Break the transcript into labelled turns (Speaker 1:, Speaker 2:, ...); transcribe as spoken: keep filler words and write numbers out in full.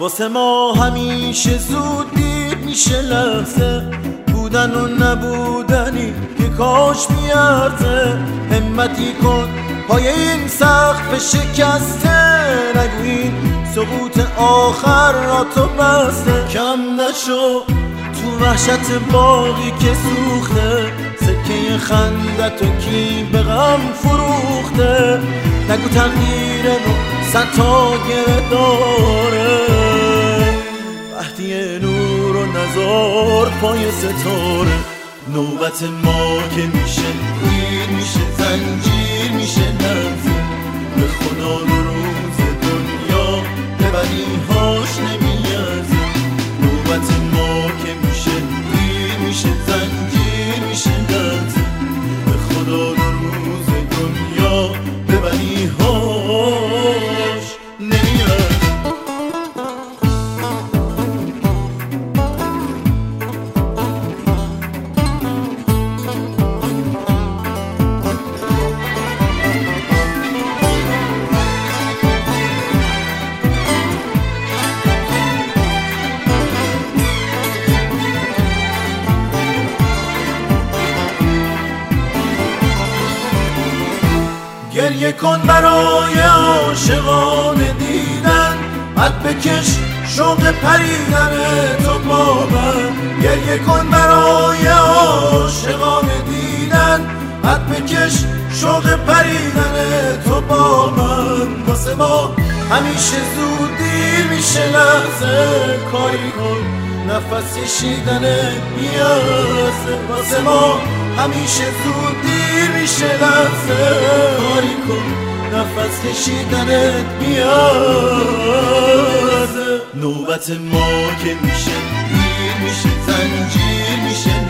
Speaker 1: واسه ما همیشه زود دیر میشه لحظه، بودن و نبودنی که کاش میارزه. همتی کن پای این سقف شکسته، نگو این سقوط آخر را تو بسته. کم نشو تو وحشت باقی که سوخته، سکه خندت و کی به غم فروخته. نگو تغییر رو صد تا گره داره، وحدی نور و نزار پای ستاره. نوبت ما که میشه دیر میشه زنجیر میشه نرزه، به خدا دو روز دنیا ببریهاش نمیارزه. نوبت ما که میشه دیر میشه زنجیر میشه نرزه، به خدا دو روز دنیا ببریهاش نمیارزه. گریه کن برای عاشقان دیدن، حد بکش شوق پریدن تو با من. گریه کن برای عاشقان دیدن، حد بکش شوق پریدن تو با من. واسه ما همیشه زود دیر میشه لحظه، کاری کن نفس کشیدن بیازه. واسه ما همیشه زود دیر میشه لحظه، کاری کن نفس کشیدنت بیازه. نوبت ما که میشه دیر میشه زنجیر میشه